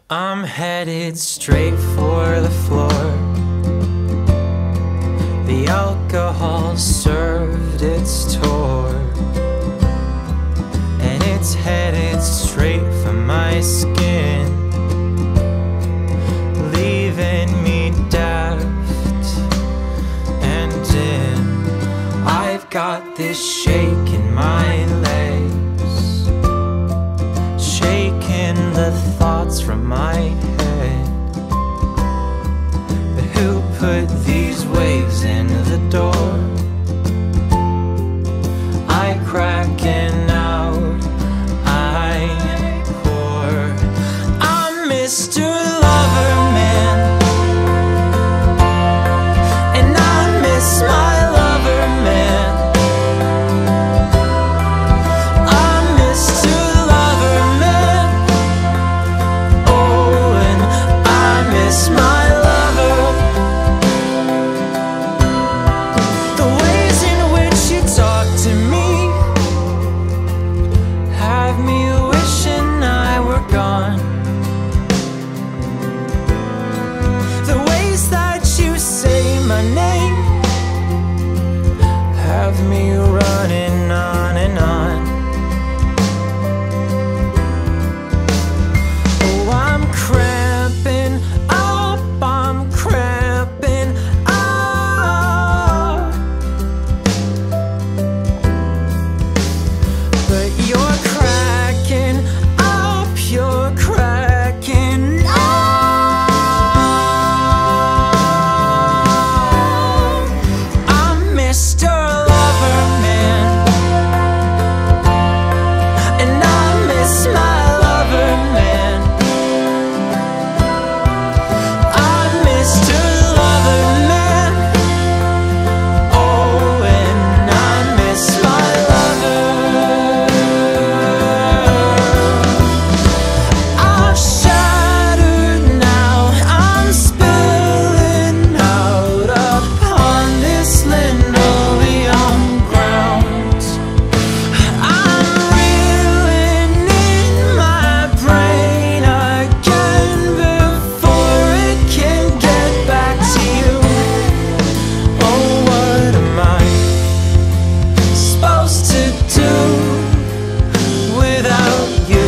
I'm headed straight for the floor. The alcohol served its tour, and it's headed straight for my skin, leaving me daft and dim. I've got this shake in my legs, shaking the thoughts from my head. But who put these waves in the door? I cracking out, I pour. I'm Mr. Loverman, and I miss my Loverman. I'm Mr. Loverman, oh, and I miss my lover. The ways in which you talk to me have me wishing I were gone. The ways that you say my name have me running on and on. Oh, I'm cramping up, I'm cramping up. But you're cracking up, you're cracking up. I'm Mr. Loverman, and I miss my Loverman. I'm Mr. Loverman, oh, and I miss my lover. I'm shattered now, I'm spilling out upon this linoleum ground. I'm reeling in my brain again before it can get back to you. Oh, what am I supposed to do without you?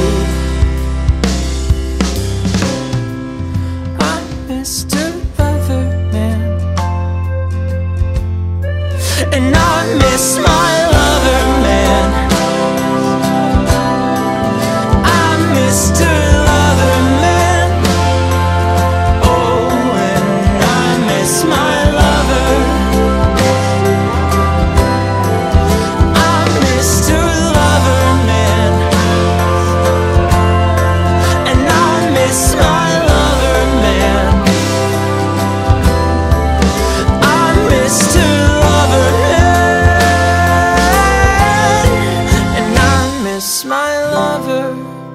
I'm Mr. Loverman, and I miss my Loverman. I'm Mr. Loverman, oh, and I miss my lover. I'm Mr. Loverman, and I miss my Loverman. I'm Mr. Loverman, and I miss my lover.